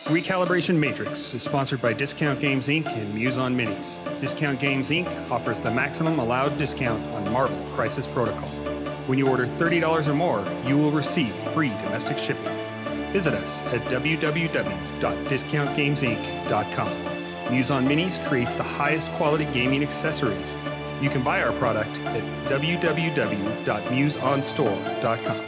Recalibration Matrix is sponsored by Discount Games Inc. and Muse on Minis. Discount Games Inc. offers the maximum allowed discount on Marvel Crisis Protocol. When you order $30 or more, you will receive free domestic shipping. Visit us at www.discountgamesinc.com. Muse on Minis creates the highest quality gaming accessories. You can buy our product at www.museonstore.com.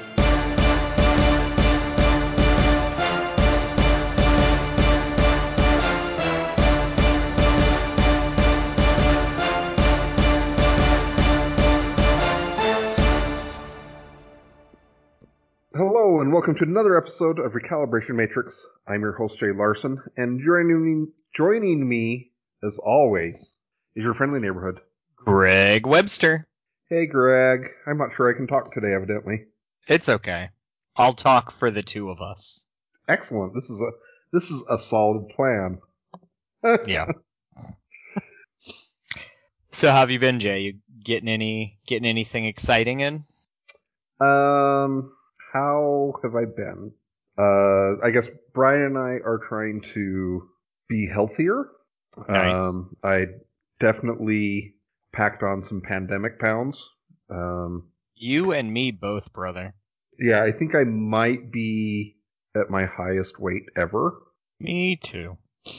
Hello and welcome to another episode of Recalibration Matrix. I'm your host Jay Larson, and joining me, as always, is your friendly neighborhood, Greg Webster. Hey Greg, I'm not sure I can talk today, evidently. It's okay. I'll talk for the two of us. Excellent. This is a solid plan. Yeah. So how have you been, Jay? You getting anything exciting in? How have I been? I guess Brian and I are trying to be healthier. Nice. I definitely packed on some pandemic pounds. You and me both, brother. Yeah, I think I might be at my highest weight ever. Me too.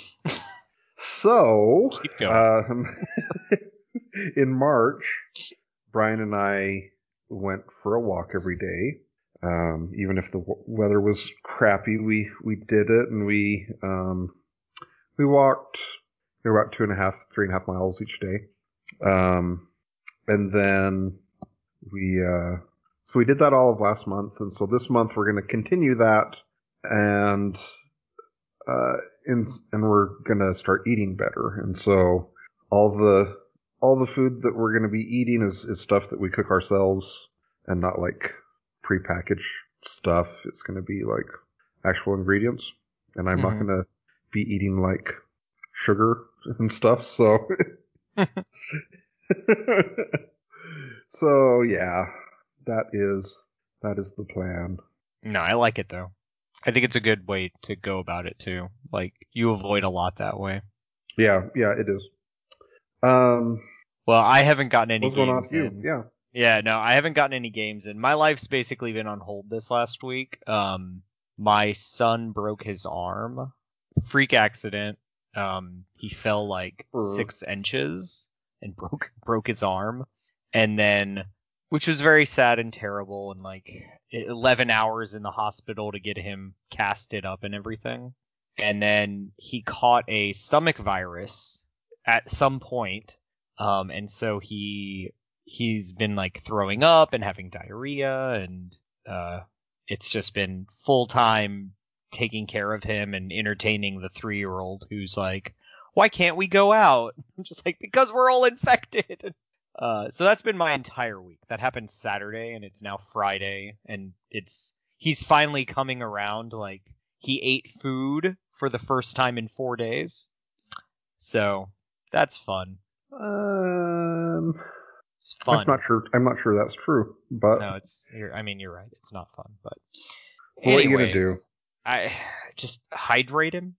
So, Keep going. In March, Brian and I went for a walk every day. Even if the weather was crappy, we did it, and we walked about 3.5 miles each day. And then we did that all of last month, and so this month we're going to continue that, and we're going to start eating better. And so all the food that we're going to be eating is stuff that we cook ourselves and not like prepackaged stuff. It's going to be like actual ingredients, and I'm not going to be eating like sugar and stuff. So, so yeah, that is the plan. No, I like it though. I think it's a good way to go about it too. Like you avoid a lot that way. Yeah, it is. Well, I haven't gotten any what's going on games with you? in. Yeah. Yeah, no, I haven't gotten any games in. My life's basically been on hold this last week. My son broke his arm. Freak accident. He fell like 6 inches and broke his arm. And then, which was very sad and terrible, and like 11 hours in the hospital to get him casted up and everything. And then he caught a stomach virus at some point. And so he's been like throwing up and having diarrhea, and it's just been full time taking care of him and entertaining the 3-year-old who's like, why can't we go out? I'm just like, because we're all infected. So that's been my entire week. That happened Saturday, and it's now Friday, and he's finally coming around. Like, he ate food for the first time in 4 days. So that's fun. It's fun. I'm not sure that's true, but no, you're right. It's not fun, but what are you gonna do? I just hydrate him.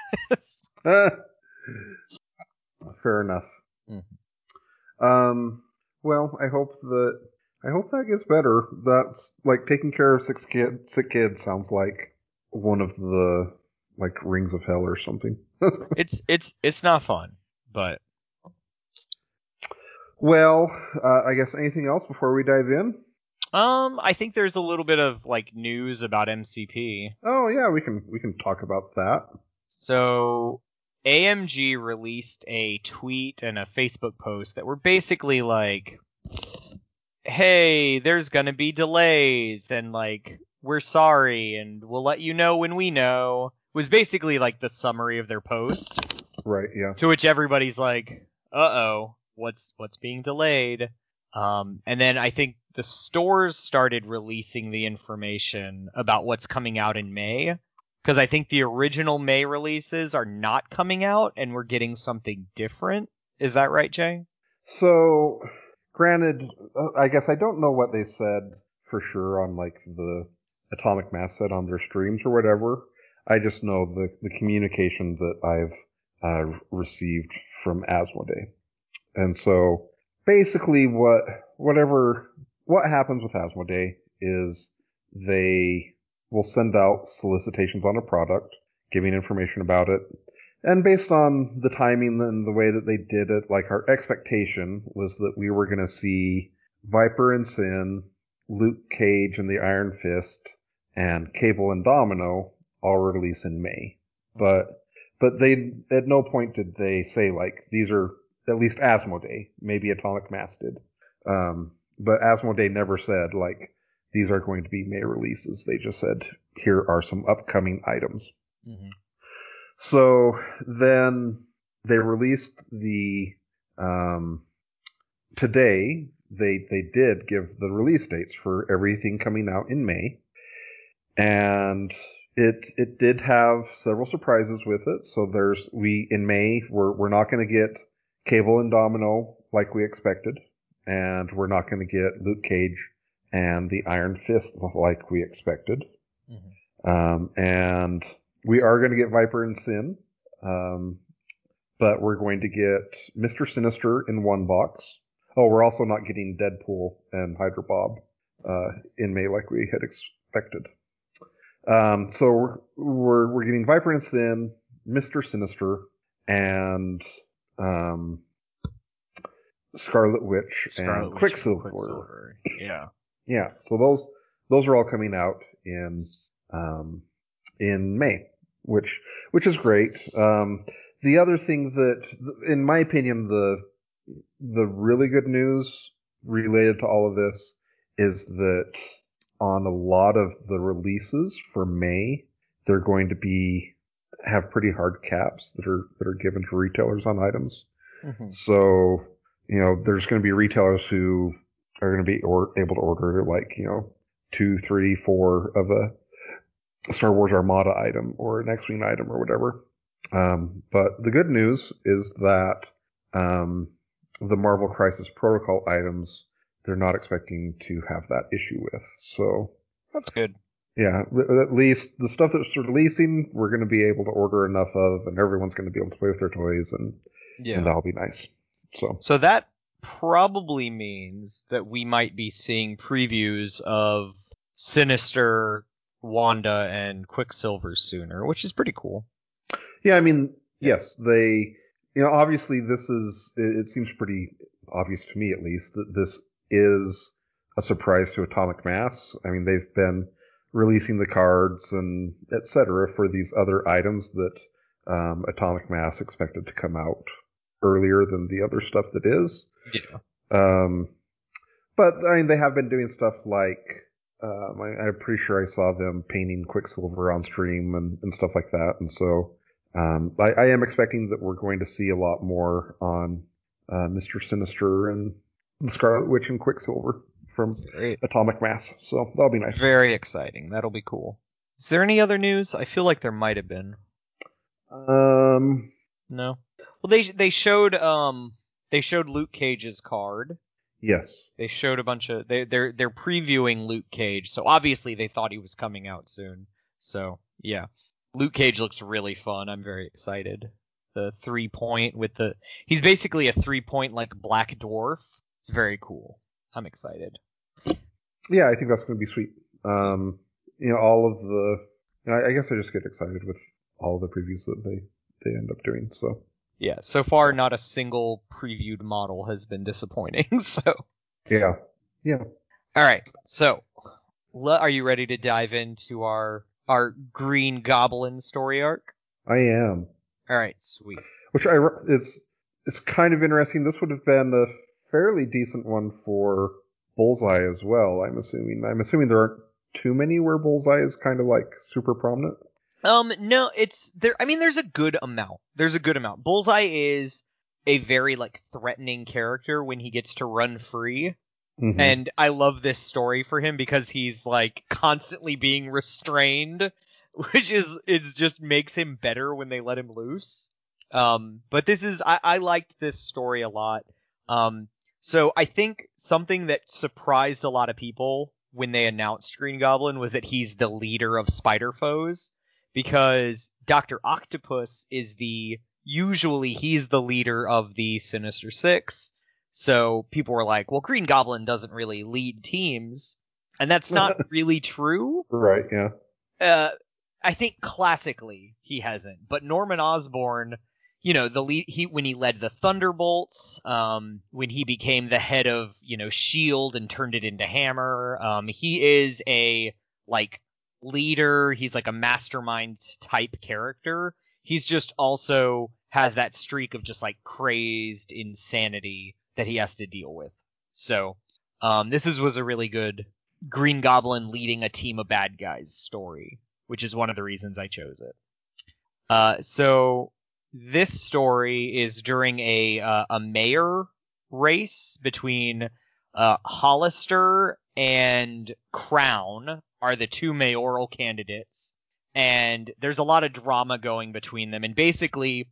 Fair enough. Mm-hmm. Well, I hope that gets better. That's like taking care of sick kids sounds like one of the like rings of hell or something. It's not fun, but. Well, I guess anything else before we dive in? I think there's a little bit of like news about MCP. Oh yeah, we can talk about that. So AMG released a tweet and a Facebook post that were basically like, hey, there's gonna be delays, and like, we're sorry, and we'll let you know when we know. Was basically like the summary of their post. Right, yeah. To which everybody's like, uh-oh, what's being delayed? And then I think the stores started releasing the information about what's coming out in May. Because I think the original May releases are not coming out, and we're getting something different. Is that right, Jay? So, granted, I guess I don't know what they said for sure on like the Atomic Mass said on their streams or whatever. I just know the communication that I've received from Asmodee. And so basically what happens with Asmodee is they will send out solicitations on a product, giving information about it. And based on the timing and the way that they did it, like our expectation was that we were going to see Viper and Sin, Luke Cage and the Iron Fist, and Cable and Domino all release in May. But they, at no point did they say, like, these are, at least Asmodee, maybe Atomic Mass did. But Asmodee never said, like, these are going to be May releases. They just said, here are some upcoming items. Mm-hmm. So then they released today they did give the release dates for everything coming out in May. And it did have several surprises with it. So in May, we're not going to get Cable and Domino like we expected. And we're not going to get Luke Cage and the Iron Fist like we expected. Mm-hmm. And we are going to get Viper and Sin. But we're going to get Mr. Sinister in one box. Oh, we're also not getting Deadpool and Hydra Bob in May like we had expected. So we're getting Viper and Sin, Mr. Sinister, and Scarlet Witch and Quicksilver. Yeah. Yeah. So those are all coming out in May, which is great. The other thing that, in my opinion, the really good news related to all of this is that on a lot of the releases for May, they're going to have pretty hard caps that are given to retailers on items. Mm-hmm. So, there's going to be retailers who are going to be able to order 2, 3, 4 of a Star Wars Armada item or an X-Wing item or whatever. But the good news is that the Marvel Crisis Protocol items, they're not expecting to have that issue with. So that's good. Yeah, at least the stuff that's releasing, we're going to be able to order enough of, and everyone's going to be able to play with their toys, and that'll be nice. So that probably means that we might be seeing previews of Sinister, Wanda, and Quicksilver sooner, which is pretty cool. Yeah, I mean, yes, they, obviously it seems pretty obvious to me at least that this is a surprise to Atomic Mass. I mean, they've been releasing the cards and etc. for these other items that Atomic Mass expected to come out earlier than the other stuff that is. Yeah. But I mean, they have been doing stuff like I'm pretty sure I saw them painting Quicksilver on stream and stuff like that. And so I am expecting that we're going to see a lot more on Mr. Sinister and the Scarlet Witch and Quicksilver from Atomic Mass. So that'll be nice. Very exciting. That'll be cool. Is there any other news? I feel like there might have been. No. Well, they showed Luke Cage's card. Yes. They showed a bunch of they're previewing Luke Cage, so obviously they thought he was coming out soon. So yeah, Luke Cage looks really fun. I'm very excited. The 3-point he's basically a 3-point like Black Dwarf. It's very cool. I'm excited. Yeah, I think that's going to be sweet. All of the I guess I just get excited with all the previews that they end up doing. So. Yeah, so far not a single previewed model has been disappointing, so. Yeah. Alright, so, are you ready to dive into our Green Goblin story arc? I am. Alright, sweet. Which it's kind of interesting. This would have been a fairly decent one for Bullseye as well, I'm assuming. I'm assuming there aren't too many where Bullseye is kind of like super prominent. No, it's there. I mean, there's a good amount. Bullseye is a very threatening character when he gets to run free. Mm-hmm. And I love this story for him because he's constantly being restrained, which just makes him better when they let him loose. But I liked this story a lot. So I think something that surprised a lot of people when they announced Green Goblin was that he's the leader of Spider Foes. because Dr. Octopus is usually he's the leader of the Sinister Six. So people were like, well, Green Goblin doesn't really lead teams. And that's not really true. Right, yeah. I think classically he hasn't. But Norman Osborn, the lead, when he led the Thunderbolts, when he became the head of, S.H.I.E.L.D. and turned it into Hammer, he is a, leader. He's like a mastermind type character. He's just also has that streak of just, crazed insanity that he has to deal with. So, this was a really good Green Goblin leading a team of bad guys story, which is one of the reasons I chose it. So this story is during a mayor race between Hollister and Crown are the two mayoral candidates, and there's a lot of drama going between them, and basically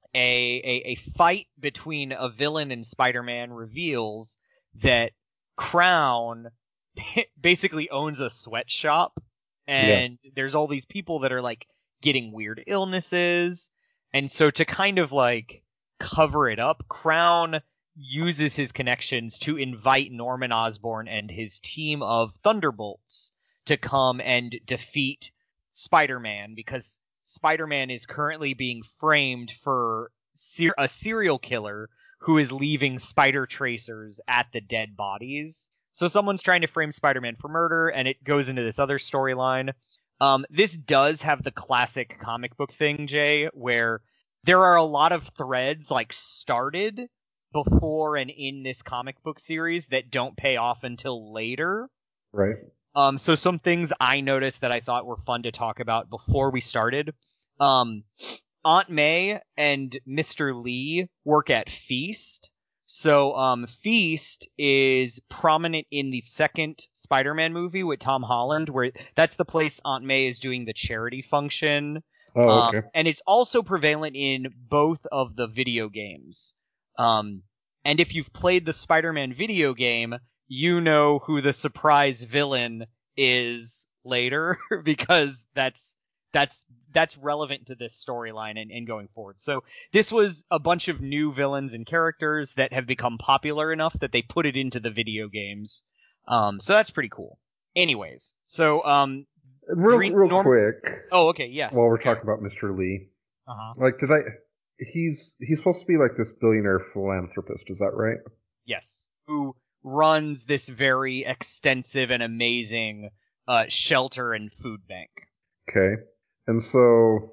a fight between a villain and Spider-Man reveals that Crown basically owns a sweatshop, and there's all these people that are getting weird illnesses, and so to kind of cover it up, Crown uses his connections to invite Norman Osborn and his team of Thunderbolts to come and defeat Spider-Man, because Spider-Man is currently being framed for a serial killer who is leaving spider tracers at the dead bodies. So someone's trying to frame Spider-Man for murder, and it goes into this other storyline. This does have the classic comic book thing, Jay, where there are a lot of threads started before and in this comic book series that don't pay off until later. Right. So some things I noticed that I thought were fun to talk about before we started. Aunt May and Mr. Lee work at Feast. So Feast is prominent in the second Spider-Man movie with Tom Holland, where that's the place Aunt May is doing the charity function. Oh, okay. And it's also prevalent in both of the video games. And if you've played the Spider-Man video game, you know who the surprise villain is later, because that's relevant to this storyline and going forward. So this was a bunch of new villains and characters that have become popular enough that they put it into the video games. So that's pretty cool. Anyways, so real quick. Oh, okay, yes. While we're talking about Mr. Lee, uh-huh. He's supposed to be this billionaire philanthropist, is that right? Yes. Who runs this very extensive and amazing shelter and food bank. Okay. And so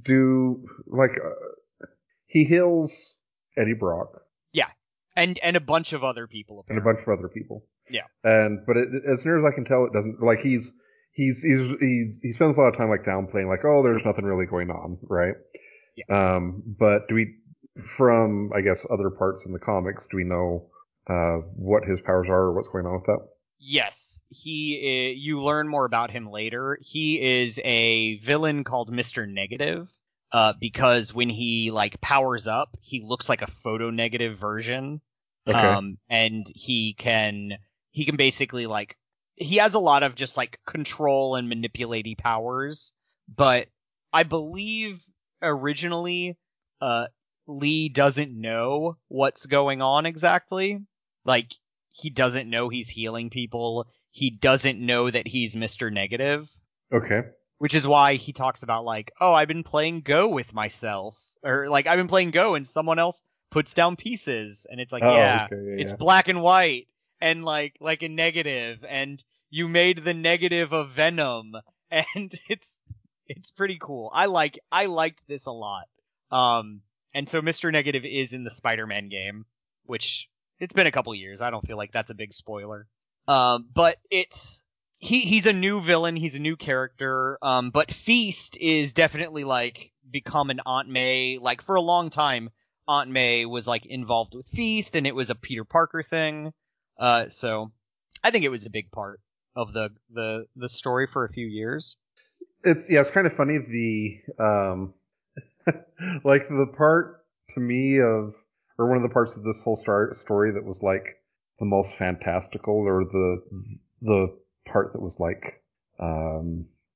he heals Eddie Brock. Yeah. And a bunch of other people apparently. And a bunch of other people. Yeah. But as near as I can tell, it doesn't he spends a lot of time downplaying oh, there's nothing really going on, right? Yeah. But from I guess other parts in the comics, do we know what his powers are or what's going on with that? Yes. You learn more about him later. He is a villain called Mr. Negative, because when he powers up, he looks like a photo negative version. Okay. And he can basically he has a lot of just control and manipulating powers, but I believe originally Lee doesn't know what's going on exactly. He doesn't know he's healing people. He doesn't know that he's Mr. Negative. Okay. Which is why he talks about oh, I've been playing Go with myself, or I've been playing Go and someone else puts down pieces, and it's it's black and white and like a negative, and you made the negative of Venom, and it's pretty cool. I liked this a lot. And so Mr. Negative is in the Spider-Man game, which it's been a couple years. I don't feel like that's a big spoiler. But he's a new villain. He's a new character. But Feast is definitely become an Aunt May. For a long time, Aunt May was involved with Feast, and it was a Peter Parker thing. So I think it was a big part of the story for a few years. It's kind of funny the the part to me or one of the parts of this whole story that was the most fantastical, or the part that was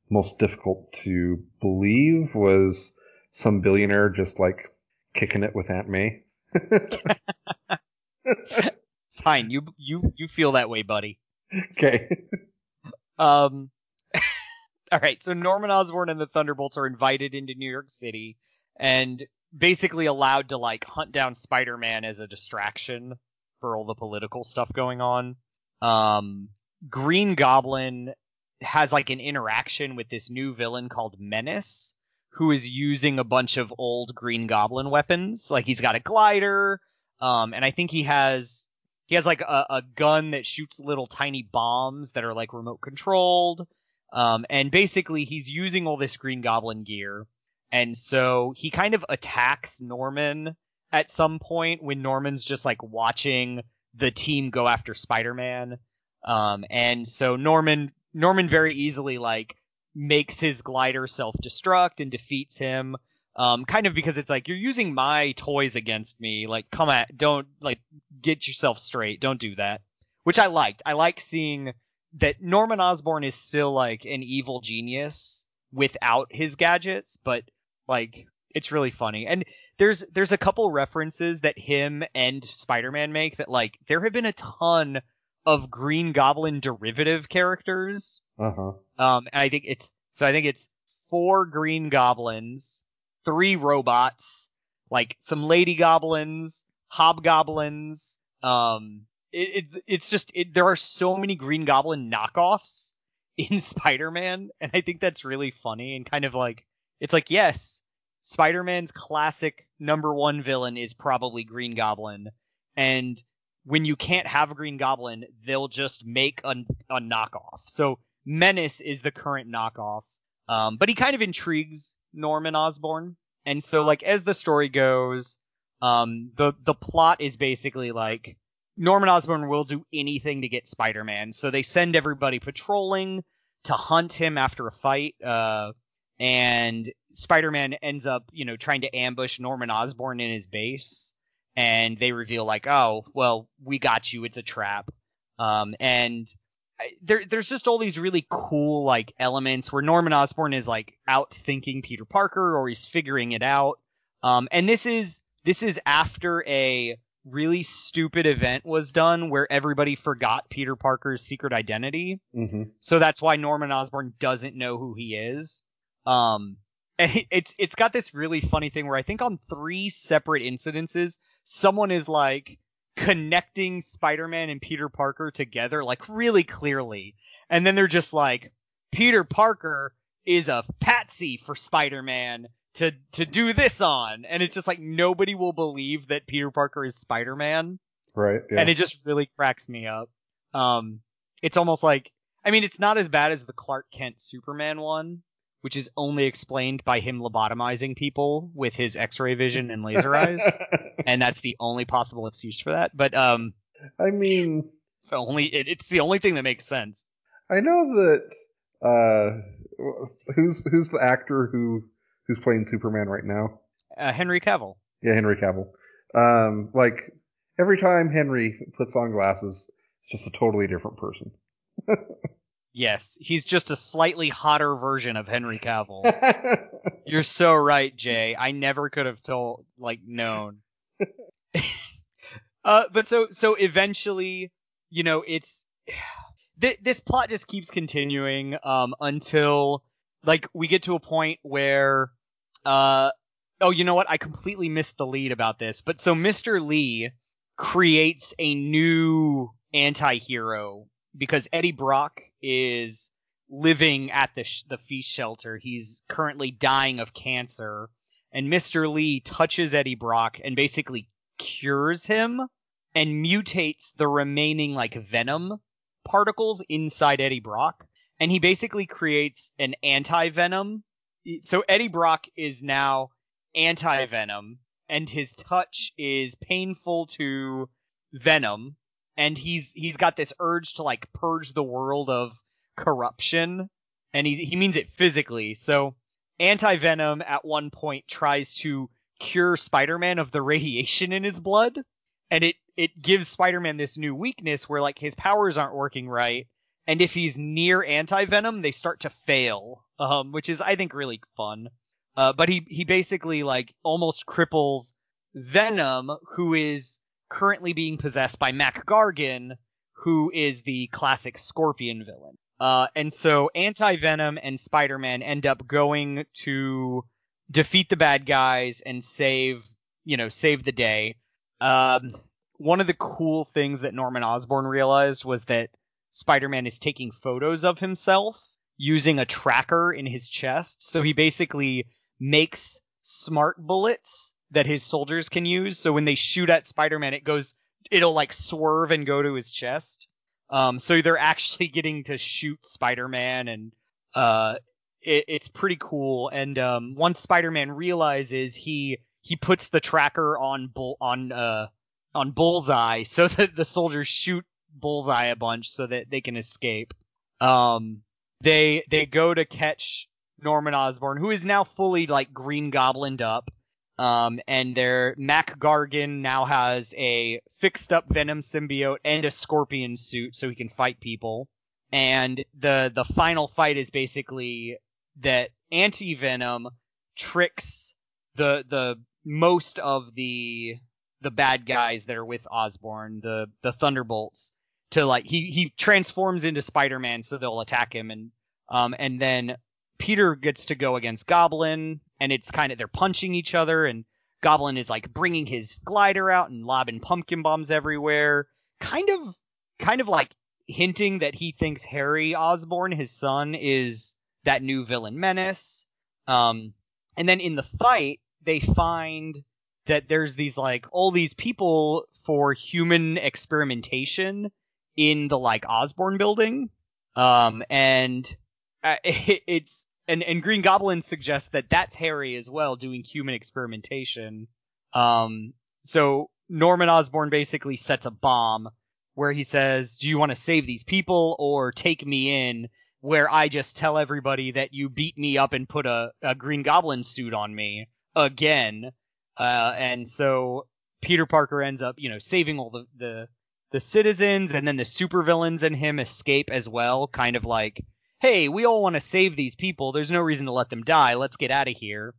most difficult to believe was some billionaire just like kicking it with Aunt May. Fine, you feel that way, buddy. Okay. All right, so Norman Osborn and the Thunderbolts are invited into New York City and basically allowed to like hunt down Spider-Man as a distraction for all the political stuff going on. Green Goblin has like an interaction with this new villain called Menace, who is using a bunch of old Green Goblin weapons. Like he's got a glider, and I think he has like a gun that shoots little tiny bombs that are like remote controlled. And basically he's using all this Green Goblin gear. And so he kind of attacks Norman at some point when Norman's just like watching the team go after Spider-Man. And so Norman very easily like makes his glider self-destruct and defeats him. Kind of because it's like, you're using my toys against me. Like, don't like get yourself straight. Don't do that. Which I liked. I like seeing that Norman Osborn is still like an evil genius without his gadgets, but like it's really funny. And there's a couple references that him and Spider-Man make that like there have been a ton of Green Goblin derivative characters. Uh-huh. And I think it's 4 Green Goblins, 3 robots, like some lady goblins, hobgoblins. It's just there are so many Green Goblin knockoffs in Spider-Man, and I think that's really funny and kind of like it's like, yes, Spider-Man's classic #1 villain is probably Green Goblin, and when you can't have a Green Goblin, they'll just make a knockoff. So Menace is the current knockoff, but he kind of intrigues Norman Osborn, and so like as the story goes, the plot is basically like Norman Osborn will do anything to get Spider-Man, so they send everybody patrolling to hunt him after a fight, and Spider-Man ends up, trying to ambush Norman Osborn in his base, and they reveal like, oh, well, we got you, it's a trap. And there's just all these really cool like elements where Norman Osborn is like out thinking Peter Parker, or he's figuring it out. And this is after a really stupid event was done where everybody forgot Peter Parker's secret identity. Mm-hmm. So that's why Norman Osborn doesn't know who he is. And it's got this really funny thing where I think on 3 separate incidences, someone is like connecting Spider-Man and Peter Parker together like really clearly. And then they're just like, Peter Parker is a patsy for Spider-Man to do this on. And it's just like nobody will believe that Peter Parker is Spider-Man. Right. Yeah. And it just really cracks me up. It's almost like, I mean, it's not as bad as the Clark Kent Superman one, which is only explained by him lobotomizing people with his X-ray vision and laser eyes, and that's the only possible excuse for that. But I mean, it's the only thing that makes sense. I know that who's the actor who's playing Superman right now? Henry Cavill. Yeah, Henry Cavill. Like every time Henry puts on glasses, it's just a totally different person. Yes, he's just a slightly hotter version of Henry Cavill. You're so right, Jay. I never could have known. But so eventually, it's this plot just keeps continuing until like we get to a point where oh, you know what? I completely missed the lead about this. But so Mr. Lee creates a new anti-hero because Eddie Brock is living at the feast shelter. He's currently dying of cancer, and Mr. Lee touches Eddie Brock and basically cures him and mutates the remaining like venom particles inside Eddie Brock, and he basically creates an anti-venom. So Eddie Brock is now anti-venom, and his touch is painful to Venom, and he's got this urge to like purge the world of corruption, and he means it physically. So anti-venom at one point tries to cure Spider-Man of the radiation in his blood, and it gives Spider-Man this new weakness where like his powers aren't working right, and if he's near anti-venom, they start to fail, which is, I think, really fun. But he basically, like, almost cripples Venom, who is currently being possessed by Mac Gargan, who is the classic Scorpion villain. And so Anti-Venom and Spider-Man end up going to defeat the bad guys and save the day. One of the cool things that Norman Osborn realized was that Spider-Man is taking photos of himself using a tracker in his chest. So he basically makes smart bullets that his soldiers can use. So when they shoot at Spider-Man, it'll like swerve and go to his chest. So they're actually getting to shoot Spider-Man, and it's pretty cool. And once Spider-Man realizes, he puts the tracker on Bullseye, so that the soldiers shoot Bullseye a bunch so that they can escape. They go to catch Norman Osborn, who is now fully like Green Goblined up. And Mac Gargan now has a fixed up Venom symbiote and a Scorpion suit, so he can fight people. And the final fight is basically that Anti-Venom tricks the most of the bad guys that are with Osborn, the Thunderbolts, to like he transforms into Spider-Man so they'll attack him, and then Peter gets to go against Goblin, and it's kind of, they're punching each other, and Goblin is like bringing his glider out and lobbing pumpkin bombs everywhere, kind of like hinting that he thinks Harry Osborn, his son, is that new villain menace. And then in the fight, they find that there's these like all these people for human experimentation in the like Osborn building. And Green Goblin suggests that that's Harry as well, doing human experimentation. So Norman Osborn basically sets a bomb where he says, do you want to save these people or take me in, where I just tell everybody that you beat me up and put a Green Goblin suit on me again. And so Peter Parker ends up, saving all the citizens, and then the supervillains and him escape as well, kind of like, hey, we all want to save these people. There's no reason to let them die. Let's get out of here.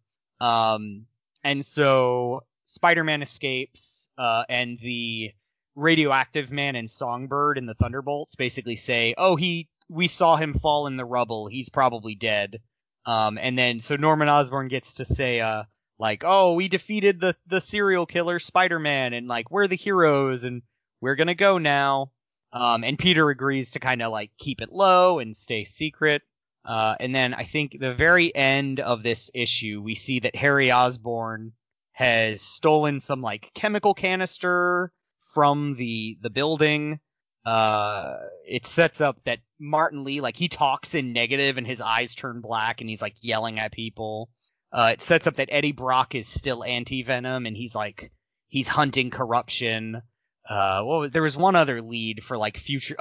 And so Spider-Man escapes, and the Radioactive Man and Songbird and the Thunderbolts basically say, oh, we saw him fall in the rubble. He's probably dead. And then so Norman Osborn gets to say, like, oh, we defeated the serial killer Spider-Man, and like, we're the heroes, and we're gonna go now. And Peter agrees to kind of like keep it low and stay secret. And then I think the very end of this issue, we see that Harry Osborn has stolen some like chemical canister from the building. It sets up that Martin Lee, like, he talks in negative and his eyes turn black and he's like yelling at people. It sets up that Eddie Brock is still Anti-Venom and he's hunting corruption. There was one other lead for like future.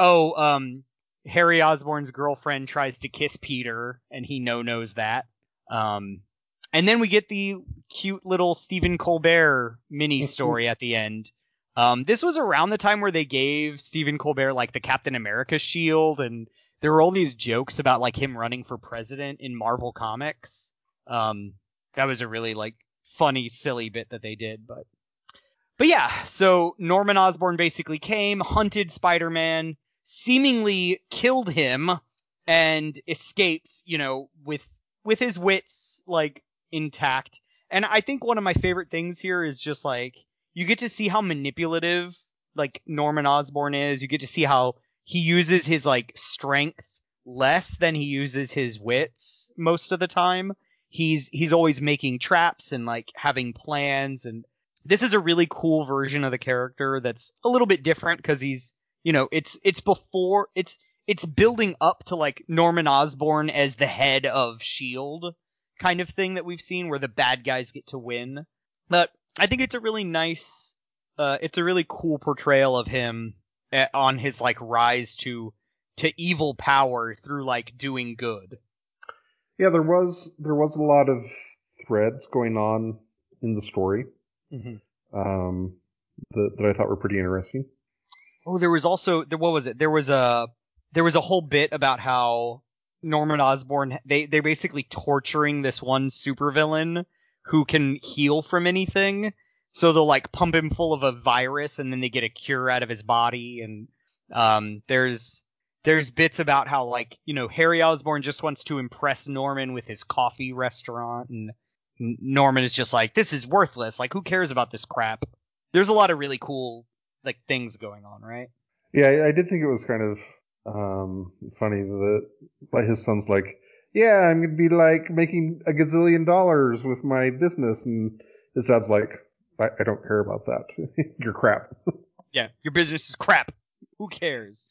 Harry Osborn's girlfriend tries to kiss Peter, and he knows that. And then we get the cute little Stephen Colbert mini story at the end. This was around the time where they gave Stephen Colbert like the Captain America shield, and there were all these jokes about like him running for president in Marvel Comics. That was a really like funny, silly bit that they did, But yeah, so Norman Osborn basically came, hunted Spider-Man, seemingly killed him, and escaped, with his wits, like, intact. And I think one of my favorite things here is just, like, you get to see how manipulative, like, Norman Osborn is. You get to see how he uses his, like, strength less than he uses his wits most of the time. He's always making traps and, like, having plans, and this is a really cool version of the character that's a little bit different because he's, it's building up to like Norman Osborn as the head of S.H.I.E.L.D. kind of thing that we've seen where the bad guys get to win. But I think it's a really nice, it's a really cool portrayal of him on his like rise to evil power through like doing good. Yeah, there was a lot of threads going on in the story. Mm-hmm. That I thought were pretty interesting. Oh, there was also what was it? There was a there was a whole bit about how Norman Osborn, they're basically torturing this one supervillain who can heal from anything. So they'll like pump him full of a virus and then they get a cure out of his body. And there's bits about how, like, you know, Harry Osborn just wants to impress Norman with his coffee restaurant, and Norman is just like, this is worthless. Like, who cares about this crap? There's a lot of really cool, like, things going on, right? Yeah, I did think it was kind of funny that like his son's like, yeah, I'm gonna be like making $1 gazillion with my business, and his dad's like, I don't care about that. You're crap. Yeah, your business is crap. Who cares?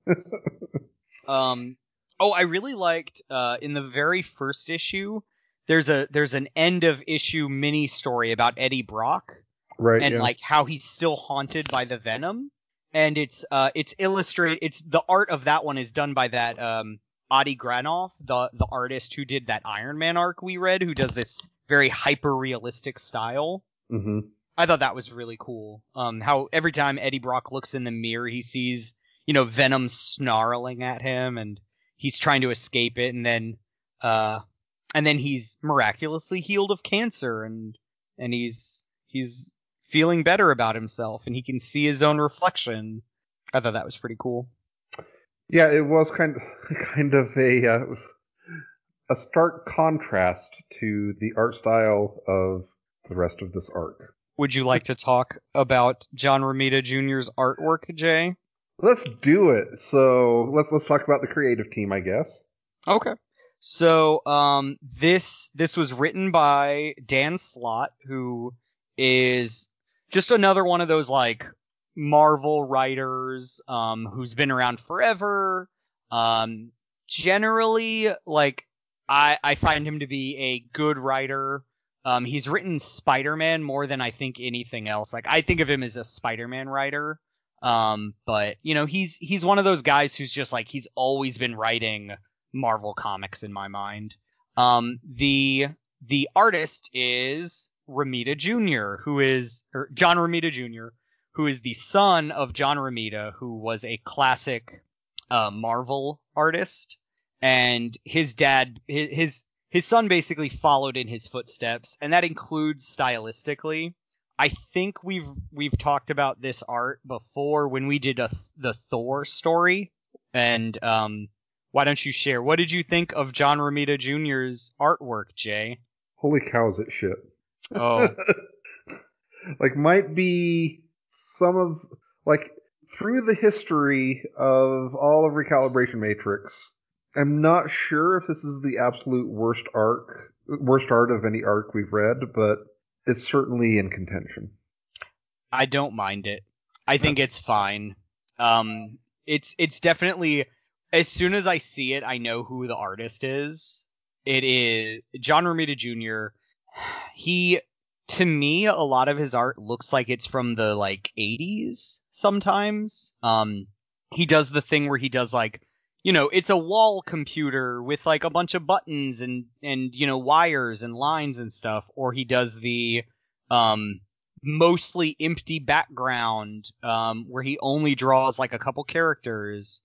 I really liked in the very first issue, there's an end of issue mini story about Eddie Brock, Right. and Yeah. like how he's still haunted by the Venom, and it's illustrated. It's the art of that one is done by that Adi Granov, the artist who did that Iron Man arc we read, who does this very hyper realistic style. Mm-hmm. I thought that was really cool. How every time Eddie Brock looks in the mirror, he sees, you know, Venom snarling at him, and he's trying to escape it, and then he's miraculously healed of cancer, and he's feeling better about himself, and he can see his own reflection. I thought that was pretty cool. Yeah, it was kind of it was a stark contrast to the art style of the rest of this arc. Would you like to talk about John Romita Jr.'s artwork, Jay? Let's do it. So let's talk about the creative team, I guess. Okay. So this was written by Dan Slott, who is just another one of those like Marvel writers who's been around forever. Generally, like I find him to be a good writer. He's written Spider-Man more than I think anything else. Like, I think of him as a Spider-Man writer. But you know, he's one of those guys who's just like, he's always been writing Marvel comics in my mind. The artist is Romita Jr., John Romita Jr., who is the son of John Romita, who was a classic Marvel artist, and his dad, his son basically followed in his footsteps, and that includes stylistically. I think we've talked about this art before when we did the Thor story, and why don't you share? What did you think of John Romita Jr.'s artwork, Jay? Holy cow, is it shit. Oh. Like, might be some of, like, through the history of all of Recalibration Matrix, I'm not sure if this is the absolute worst art of any arc we've read, but it's certainly in contention. I don't mind it. I think it's fine. It's definitely, as soon as I see it, I know who the artist is. It is John Romita Jr. To me, a lot of his art looks like it's from the like 80s sometimes. He does the thing where he does like, you know, it's a wall computer with like a bunch of buttons and you know, wires and lines and stuff, or he does the mostly empty background where he only draws like a couple characters.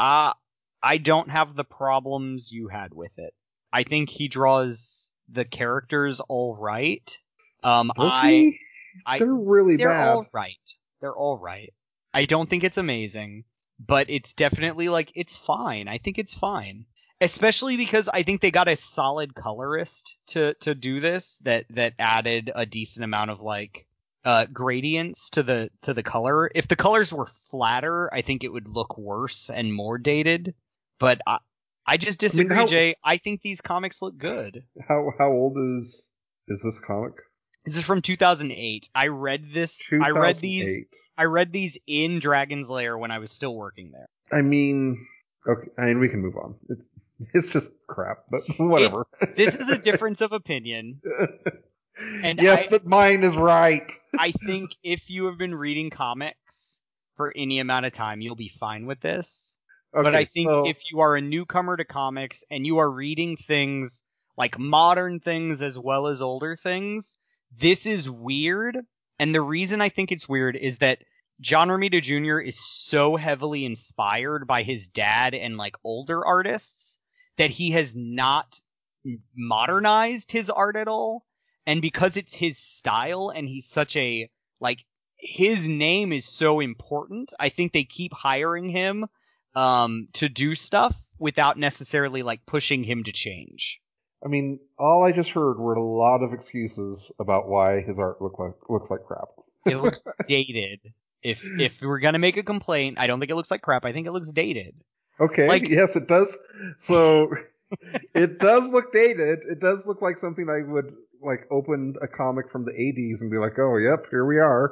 I don't have the problems you had with it. I think he draws the characters all right. They're really they're bad. all right. They're all right. I don't think it's amazing, but it's definitely like, it's fine. I think it's fine. Especially because I think they got a solid colorist to do this that added a decent amount of like gradients to the color. If the colors were flatter, I think it would look worse and more dated. But I just disagree, Jay. I think these comics look good. How old is this comic? This is from 2008. I read this. 2008. I read these in Dragon's Lair when I was still working there. I mean, okay. I mean, we can move on. It's just crap, but whatever. This is a difference of opinion. And yes, but mine is right. I think if you have been reading comics for any amount of time, you'll be fine with this. Okay, but I think if you are a newcomer to comics and you are reading things like modern things as well as older things, this is weird. And the reason I think it's weird is that John Romita Jr. is so heavily inspired by his dad and like older artists that he has not modernized his art at all. And because it's his style and he's such a, like, his name is so important, I think they keep hiring him to do stuff without necessarily like pushing him to change. I mean, all I just heard were a lot of excuses about why his art looks like crap. It looks dated. If we're gonna make a complaint, I don't think it looks like crap. I think it looks dated. Okay, Like- yes, it does. So it does look dated. It does look like something I would like open a comic from the 80s and be like, oh, yep, here we are.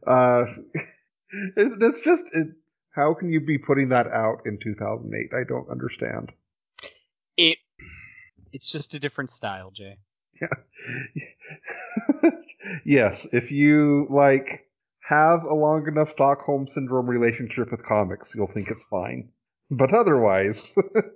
It's just, how can you be putting that out in 2008? I don't understand. It's just a different style, Jay. Yeah. Yes, if you like have a long enough Stockholm Syndrome relationship with comics, you'll think it's fine. But otherwise,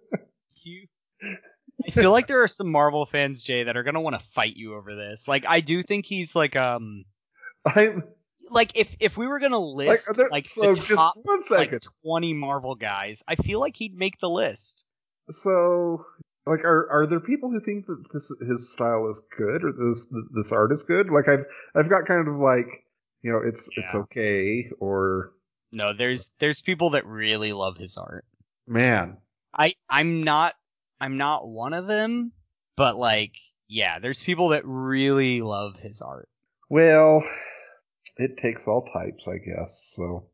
I feel like there are some Marvel fans, Jay, that are gonna want to fight you over this. Like, I do think he's like I'm like if we were gonna list like so the just top 1 second. like 20 Marvel guys, I feel like he'd make the list. So, like, are there people who think that his style is good or this art is good? Like, I've got kind of like, you know, it's okay, or No, there's people that really love his art. man, I'm not one of them, but like, yeah, there's people that really love his art. well, it takes all types, I guess. So,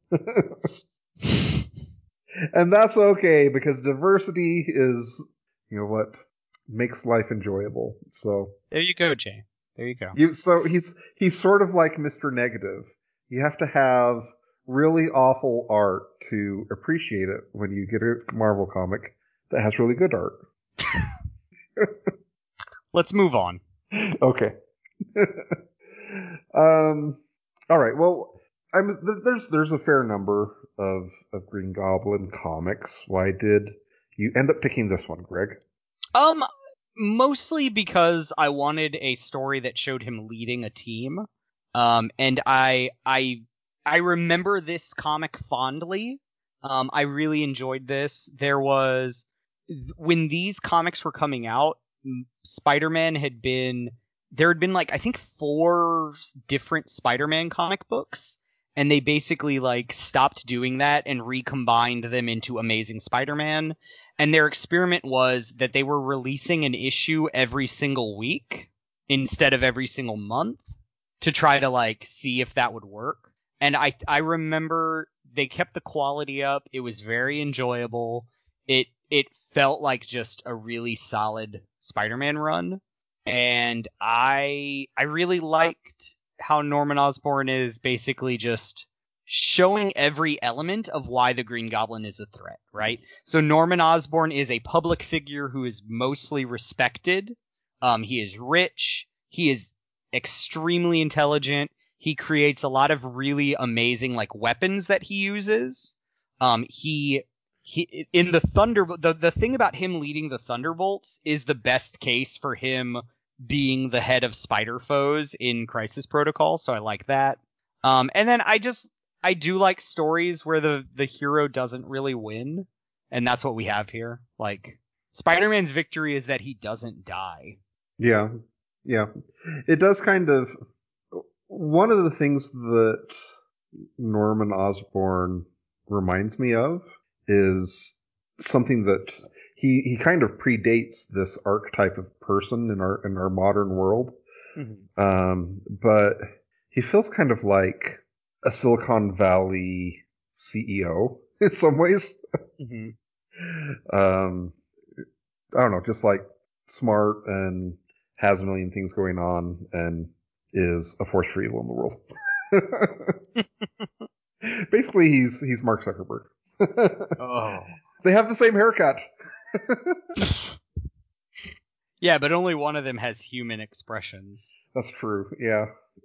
and that's okay because diversity is, you know, what makes life enjoyable. So There you go, Jay. There you go. so he's sort of like Mr. Negative. You have to have really awful art to appreciate it when you get a Marvel comic that has really good art. Let's move on. Okay. All right. Well, there's a fair number of Green Goblin comics. Why did you end up picking this one, Greg? Mostly because I wanted a story that showed him leading a team. And I remember this comic fondly. I really enjoyed this. When these comics were coming out, Spider-Man there had been like, I think 4 different Spider-Man comic books, and they basically like stopped doing that and recombined them into Amazing Spider-Man. And their experiment was that they were releasing an issue every single week instead of every single month to try to like see if that would work. And I remember they kept the quality up. It was very enjoyable. It felt like just a really solid Spider-Man run. And I really liked how Norman Osborn is basically just showing every element of why the Green Goblin is a threat, right? So Norman Osborn is a public figure who is mostly respected. He is rich. He is extremely intelligent. He creates a lot of really amazing like weapons that he uses. He in the the thing about him leading the Thunderbolts is the best case for him being the head of Spider Foes in Crisis Protocol, so I like that. And then I do like stories where the hero doesn't really win, and that's what we have here. Like, Spider-Man's victory is that he doesn't die. Yeah. It does kind of. One of the things that Norman Osborn reminds me of is something that he kind of predates this archetype of person in our modern world. Mm-hmm. But he feels kind of like a Silicon Valley CEO in some ways. Mm-hmm. I don't know, just like smart and has a million things going on and is a force for evil in the world. Basically, he's Mark Zuckerberg. Oh. They have the same haircut. Yeah, but only one of them has human expressions. That's true. Yeah.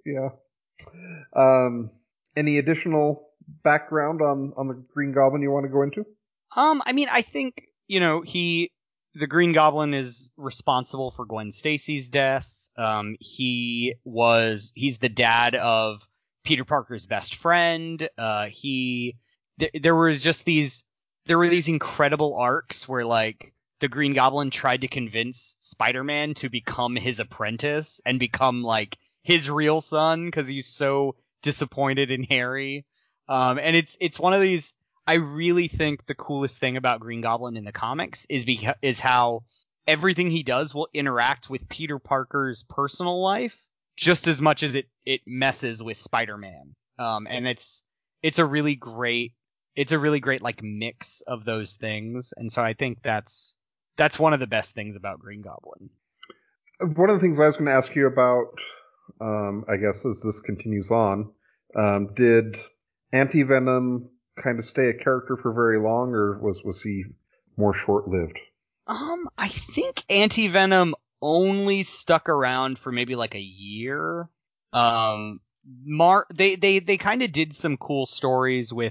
Any additional background on the Green Goblin you want to go into? I mean, I think, you know, the Green Goblin is responsible for Gwen Stacy's death. He's the dad of Peter Parker's best friend. There were these incredible arcs where like the Green Goblin tried to convince Spider-Man to become his apprentice and become like his real son because he's so disappointed in Harry. And it's one of these. I really think the coolest thing about Green Goblin in the comics is how everything he does will interact with Peter Parker's personal life just as much as it messes with Spider-Man. And it's a really great like mix of those things. And so I think that's one of the best things about Green Goblin. One of the things I was going to ask you about, I guess, as this continues on, did Anti-Venom kind of stay a character for very long, or was he more short-lived? I think Anti-Venom only stuck around for maybe like a year. They kind of did some cool stories with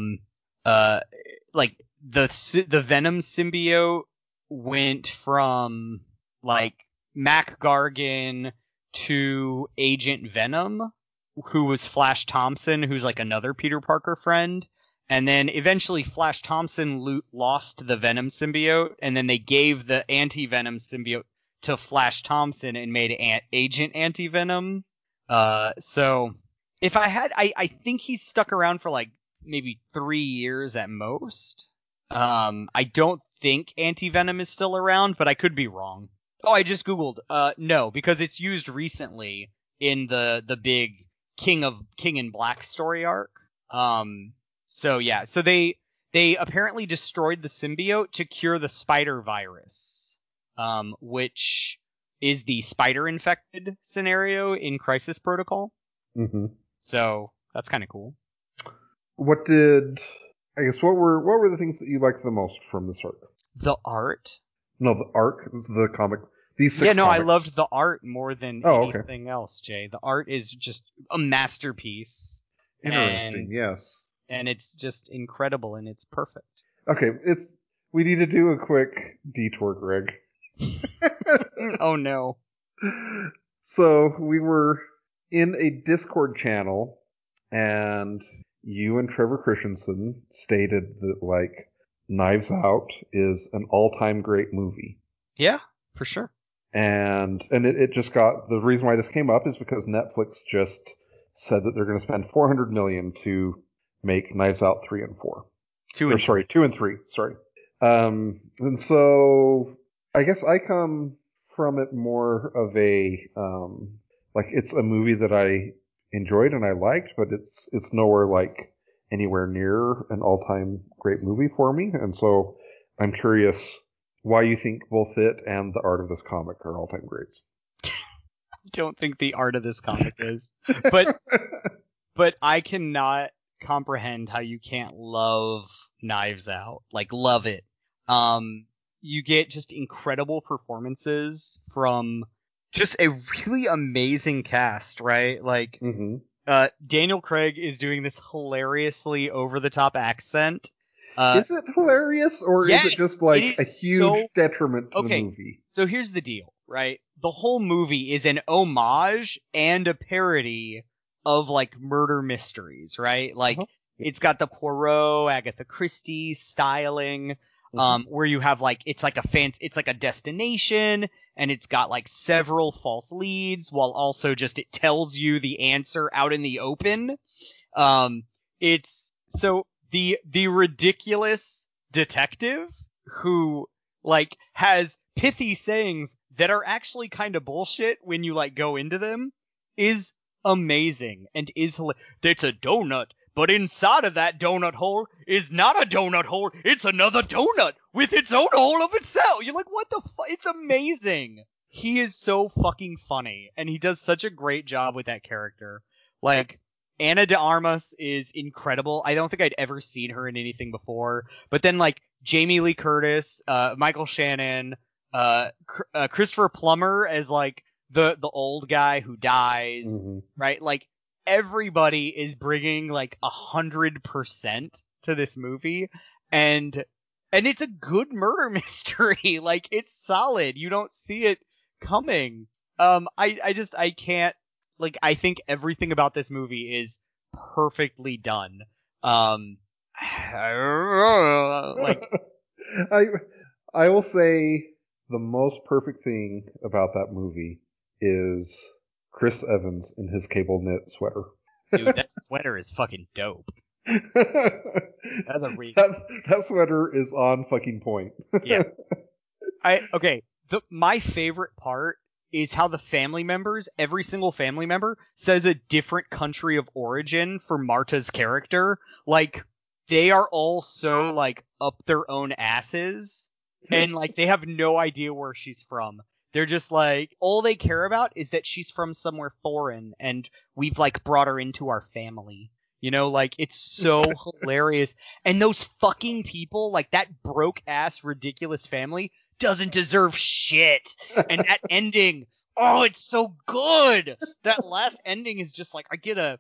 like the Venom symbiote went from like Mac Gargan to Agent Venom, who was Flash Thompson, who's like another Peter Parker friend. And then eventually Flash Thompson lost the Venom symbiote, and then they gave the Anti-Venom symbiote to Flash Thompson and made Agent Anti-Venom. So if I think he's stuck around for like maybe 3 years at most. I don't think Anti-Venom is still around, but I could be wrong. Oh, I just Googled. No, because it's used recently in the big King in Black story arc. So yeah, so they apparently destroyed the symbiote to cure the spider virus, which is the spider infected scenario in Crisis Protocol. Mm-hmm. So that's kind of cool. What were the things that you liked the most from this arc? The art? No, the arc. This is the comic. These 6 comics. I loved the art more than anything else, Jay. The art is just a masterpiece. Interesting, yes. And it's just incredible, and it's perfect. Okay, we need to do a quick detour, Greg. Oh no. So we were in a Discord channel, and you and Trevor Christensen stated that like Knives Out is an all-time great movie. Yeah, for sure. And it just got, the reason why this came up is because Netflix just said that they're going to spend $400 million to make Knives Out 3 and 4. 2 and 3. Sorry. And so I guess I come from it more of a like it's a movie that I enjoyed and I liked, but it's nowhere like anywhere near an all-time great movie for me. And so I'm curious why you think both it and the art of this comic are all-time greats. I don't think the art of this comic is, but I cannot comprehend how you can't love Knives Out. Like, love it. You get just incredible performances from just a really amazing cast, right? Like, Daniel Craig is doing this hilariously over-the-top accent. Is it hilarious, or is it just like a huge detriment to the movie? So here's the deal, right? The whole movie is an homage and a parody of like murder mysteries, right? Like it's got the Poirot, Agatha Christie styling, where you have like it's like a destination, and it's got like several false leads, while also just it tells you the answer out in the open. It's so the ridiculous detective who like has pithy sayings that are actually kind of bullshit when you like go into them is amazing and is hilarious. It's a donut, but inside of that donut hole is not a donut hole. It's another donut with its own hole of itself. You're like, what the fuck? It's amazing. He is so fucking funny, and he does such a great job with that character. Like, Ana de Armas is incredible. I don't think I'd ever seen her in anything before. But then, like, Jamie Lee Curtis, Michael Shannon, Christopher Plummer as, like, the old guy who dies, right? Like, everybody is bringing, like, 100% to this movie. And it's a good murder mystery. Like, it's solid. You don't see it coming. I can't. Like, I think everything about this movie is perfectly done. Like, I will say the most perfect thing about that movie is Chris Evans in his cable knit sweater. dude, that sweater is fucking dope. That's a reach. That sweater is on fucking point. Yeah. My favorite part is how the family members, every single family member, says a different country of origin for Marta's character. Like, they are all so, like, up their own asses, and, like, they have no idea where she's from. They're just like, all they care about is that she's from somewhere foreign, and we've, like, brought her into our family. You know, like, it's so hilarious. And those fucking people, like, that broke-ass, ridiculous family doesn't deserve shit. And that ending, oh, it's so good. That last ending is just like, I get a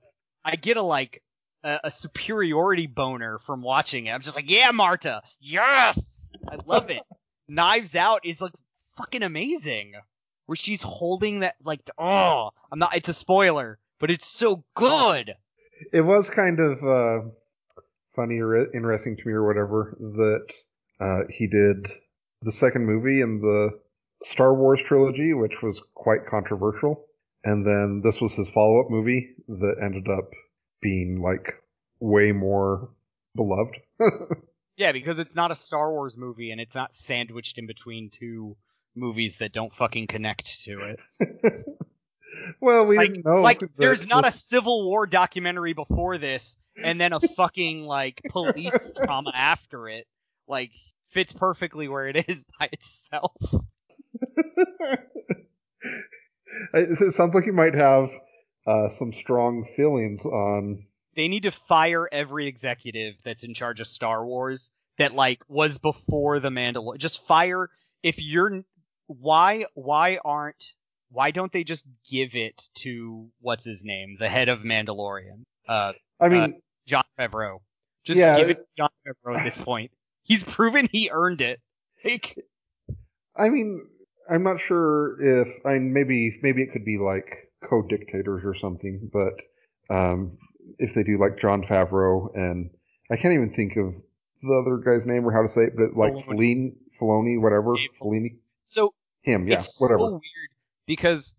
superiority boner from watching it. I'm just like, yeah, Marta, yes, I love it. Knives Out is like fucking amazing, where she's holding that, like, oh, it's a spoiler, but it's so good. It was kind of funny or interesting to me or whatever that he did the second movie in the Star Wars trilogy, which was quite controversial. And then this was his follow-up movie that ended up being, like, way more beloved. Yeah, because it's not a Star Wars movie, and it's not sandwiched in between two movies that don't fucking connect to it. Well, we didn't know. Like, there's not a Civil War documentary before this, and then a fucking, like, police drama after it. Like, fits perfectly where it is by itself. It sounds like you might have some strong feelings on. They need to fire every executive that's in charge of Star Wars that, like, was before the Mandalorian. Just fire. If you're, why don't they just give it to what's his name, the head of Mandalorian? I mean, Jon Favreau. Just give it to Jon Favreau at this point. He's proven he earned it. Like, I mean, I'm not sure if maybe it could be like co-dictators or something, but if they do like Jon Favreau and I can't even think of the other guy's name or how to say it, but like Filoni, whatever, Filoni. So him, yeah, it's whatever. so weird because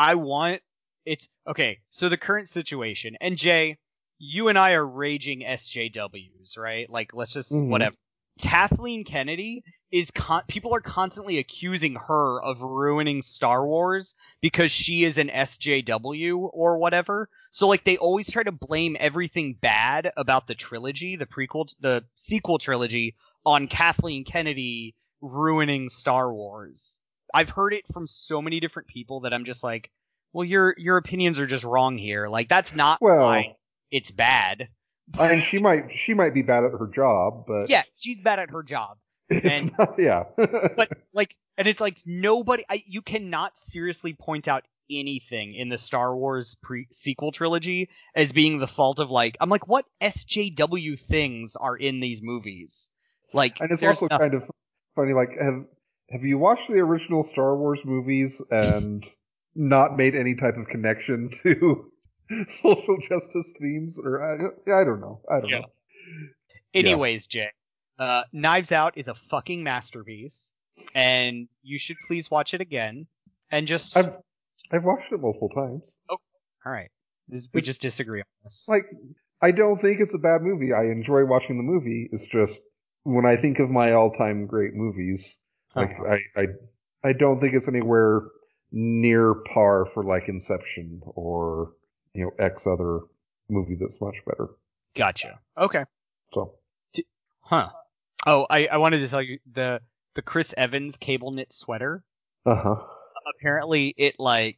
okay. So the current situation, and Jay, you and I are raging SJWs, right? Like, let's just whatever. Kathleen Kennedy people are constantly accusing her of ruining Star Wars because she is an SJW or whatever. So, like, they always try to blame everything bad about the trilogy, the sequel trilogy, on Kathleen Kennedy ruining Star Wars. I've heard it from so many different people that I'm just like, well, your opinions are just wrong here. Like, that's not why it's bad. I mean, she might be bad at her job, but yeah, she's bad at her job. It's not, yeah. But, like, and it's like you cannot seriously point out anything in the Star Wars sequel trilogy as being the fault of, like, I'm like, what SJW things are in these movies? Like, and it's also kind of funny, like, have you watched the original Star Wars movies and not made any type of connection to social justice themes? Or I don't know. I don't know. Anyways, Jay, Knives Out is a fucking masterpiece, and you should please watch it again. And just I've watched it multiple times. Oh, all right. We just disagree on this. Like, I don't think it's a bad movie. I enjoy watching the movie. It's just when I think of my all-time great movies, like I don't think it's anywhere near par for like Inception or X other movie that's much better. Gotcha. Okay. So. Oh, I wanted to tell you the Chris Evans cable knit sweater. Apparently, it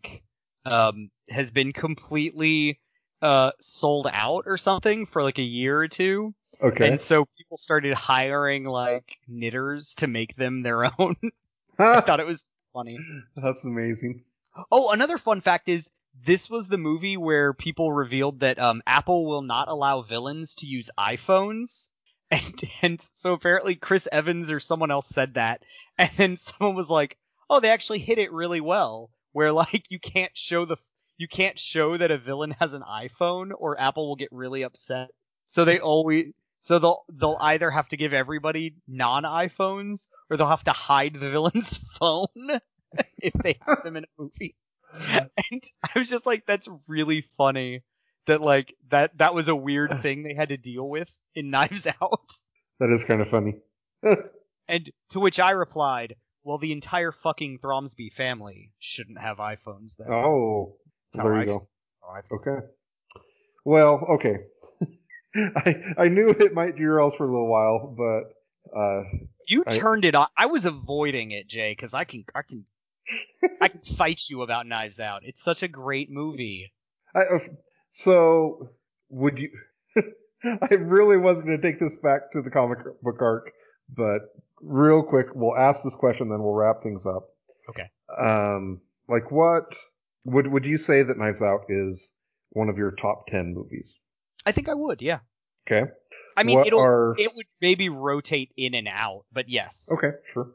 has been completely sold out or something for like a year or two. Okay. And so people started hiring like knitters to make them their own. I thought it was funny. That's amazing. Oh, another fun fact is this was the movie where people revealed that Apple will not allow villains to use iPhones. And so apparently Chris Evans or someone else said that, and then someone was like, "Oh, they actually hit it really well." Where like you can't show you can't show that a villain has an iPhone or Apple will get really upset. So they'll either have to give everybody non-iPhones or they'll have to hide the villain's phone if they have them in a movie. And I was just like, that's really funny that like that was a weird thing they had to deal with in Knives Out. That is kind of funny. And to which I replied, well, the entire fucking Thromsby family shouldn't have iPhones then. Oh, That's there how you I go. feel. Okay. Well, okay. I knew it might derail for a little while, but You turned it on. I was avoiding it, Jay, because I can fight you about Knives Out. It's such a great movie. So would you? I really wasn't going to take this back to the comic book arc, but real quick, we'll ask this question, then we'll wrap things up. Okay. Like what would you say that Knives Out is one of your top 10 movies? I think I would, yeah. Okay. I mean, What it would maybe rotate in and out, but yes. Okay, sure.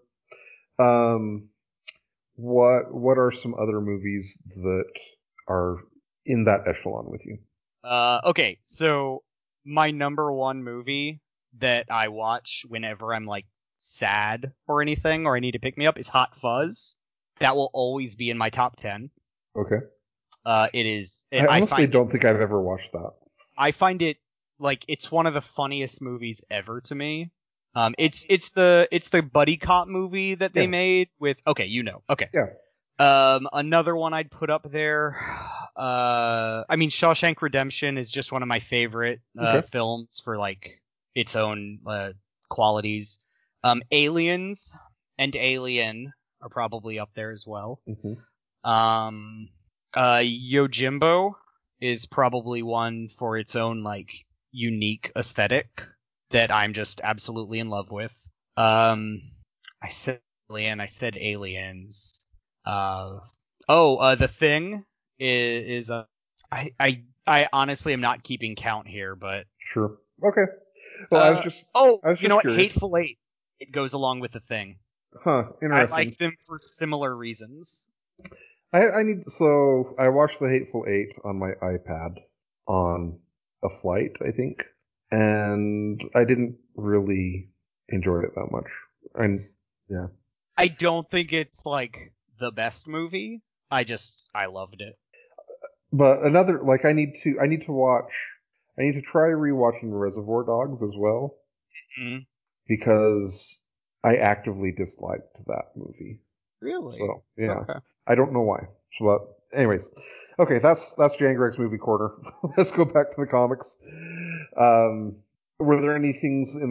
What are some other movies that are in that echelon with you? Okay, so my number one movie that I watch whenever I'm like sad or anything or I need to pick me up is Hot Fuzz. That will always be in my top 10. Okay. It is. I honestly don't think I've ever watched that. I find it like it's one of the funniest movies ever to me. It's the buddy cop movie that they made with. Okay, you know. Okay. Yeah. Another one I'd put up there. I mean, Shawshank Redemption is just one of my favorite films for like its own qualities. Aliens and Alien are probably up there as well. Mm-hmm. Yojimbo is probably one for its own like unique aesthetic that I'm just absolutely in love with. I said Alien, I said Aliens. The Thing is I honestly am not keeping count here, but sure. Okay. Well, I was just you know what? curious. Hateful Eight. It goes along with The Thing. Huh. Interesting. I like them for similar reasons. I watched The Hateful Eight on my iPad on a flight, I think, and I didn't really enjoy it that much. And yeah. I don't think it's like the best movie. I loved it. But another, like, I need to try rewatching Reservoir Dogs as well. Mm-hmm. Because I actively disliked that movie. Really? So, yeah. Okay. I don't know why. But anyways. Okay, that's Jan Greg's movie corner. Let's go back to the comics. Were there any things in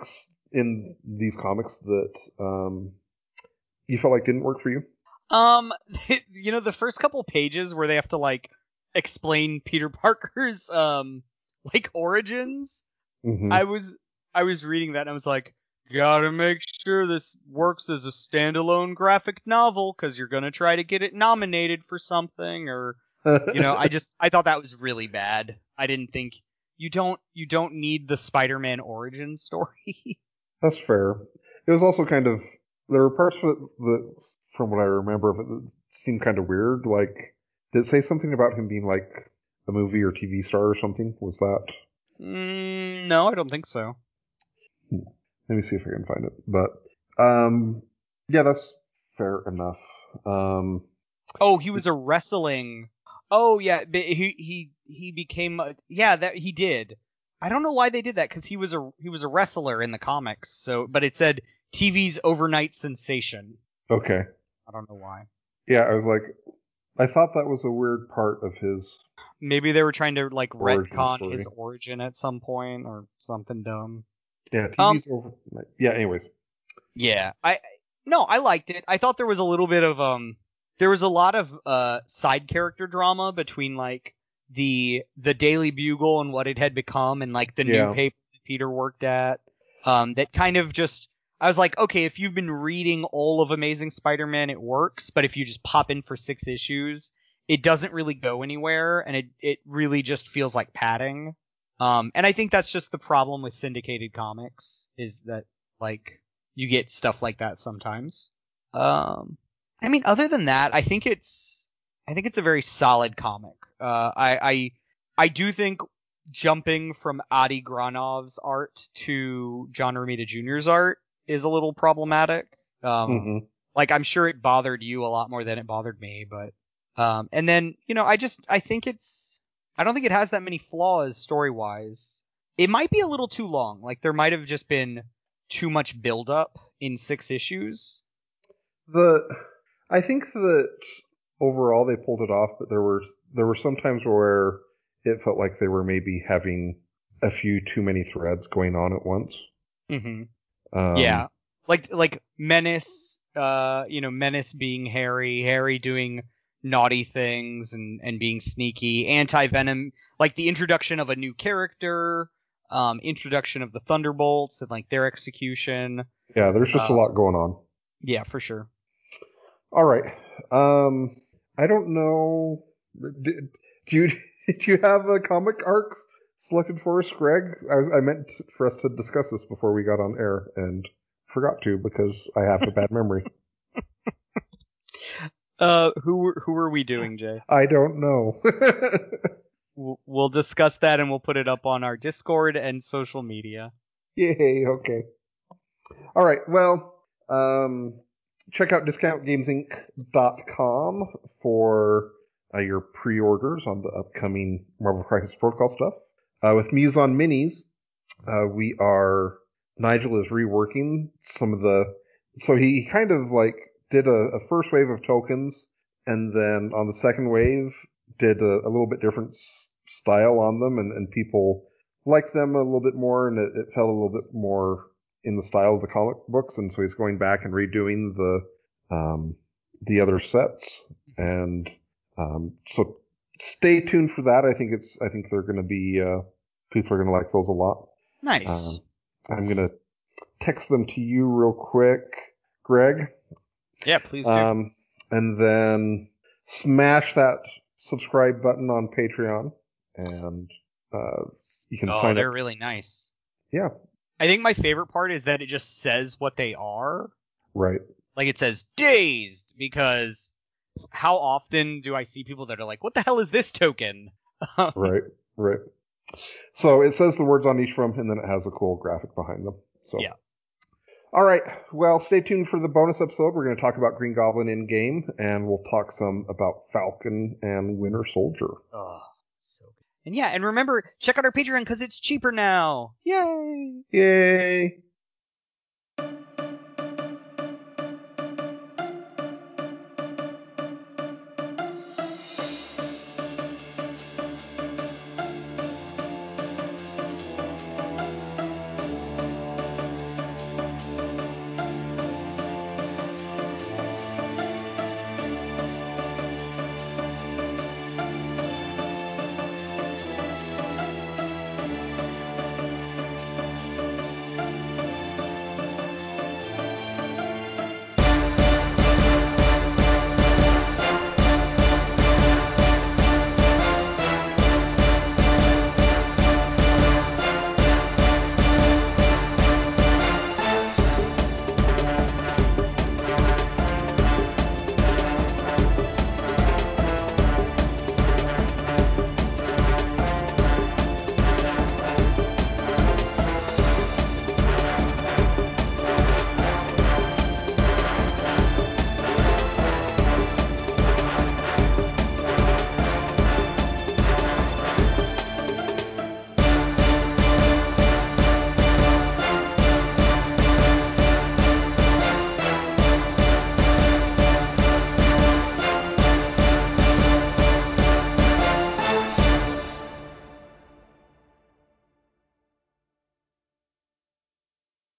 these comics that you felt like didn't work for you? You know, the first couple pages where they have to like explain Peter Parker's like origins. Mm-hmm. I was reading that and I was like, gotta make sure this works as a standalone graphic novel because you're gonna try to get it nominated for something, or you know, I thought that was really bad. I didn't think you don't need the Spider-Man origin story. That's fair. It was also kind of, there were parts of it that, from what I remember of it, that seemed kind of weird. Like, did it say something about him being like a movie or TV star or something? Was that? No, I don't think so. Let me see if I can find it. But yeah, that's fair enough. He was a wrestling. Oh yeah, but he became that he did. I don't know why they did that because he was a wrestler in the comics. So, but it said TV's overnight sensation. Okay. I don't know why. Yeah, I was like, I thought that was a weird part of his. Maybe they were trying to like retcon story. his origin at some point or something dumb. Yeah, TV's overnight. Yeah. Anyways. Yeah, I liked it. I thought there was a little bit of there was a lot of side character drama between like the Daily Bugle and what it had become and like the new paper that Peter worked at. That kind of just, I was like, okay, if you've been reading all of Amazing Spider-Man, it works, but if you just pop in for 6 issues, it doesn't really go anywhere, and it really just feels like padding. And I think that's just the problem with syndicated comics, is that like you get stuff like that sometimes. I mean, other than that, I think it's think it's a very solid comic. I do think jumping from Adi Granov's art to John Romita Jr.'s art is a little problematic. Like, I'm sure it bothered you a lot more than it bothered me, but and then, I think I don't think it has that many flaws story-wise. It might be a little too long. Like, there might have just been too much build-up in 6 issues. I think that overall they pulled it off, but there were some times where it felt like they were maybe having a few too many threads going on at once. Yeah, like Menace, Menace being Harry doing naughty things and being sneaky, Anti-Venom, like the introduction of a new character, introduction of the Thunderbolts and like their execution. Yeah, there's just a lot going on. Yeah, for sure. All right. I don't know. Did you have a comic arcs selected for us, Greg? I meant for us to discuss this before we got on air and forgot to because I have a bad memory. Who are we doing, Jay? I don't know. We'll discuss that and we'll put it up on our Discord and social media. Yay, okay. All right, well, check out discountgamesinc.com for your pre-orders on the upcoming Marvel Crisis Protocol stuff. With Muse on Minis, Nigel is reworking some of so he kind of like did a first wave of tokens, and then on the second wave did a little bit different style on them, and people liked them a little bit more, and it felt a little bit more in the style of the comic books, and so he's going back and redoing the other sets, and so stay tuned for that. I think they're going to be people are going to like those a lot. Nice. I'm going to text them to you real quick, Greg. Yeah, please do. And then smash that subscribe button on Patreon, and you can sign up. They're really nice. Yeah. I think my favorite part is that it just says what they are. Right. Like it says dazed, because how often do I see people that are like, what the hell is this token? Right. So it says the words on each from, and then it has a cool graphic behind them. So yeah. All right. Well, stay tuned for the bonus episode. We're going to talk about Green Goblin in game, and we'll talk some about Falcon and Winter Soldier. Oh, so good. And remember, check out our Patreon because it's cheaper now. Yay! Yay!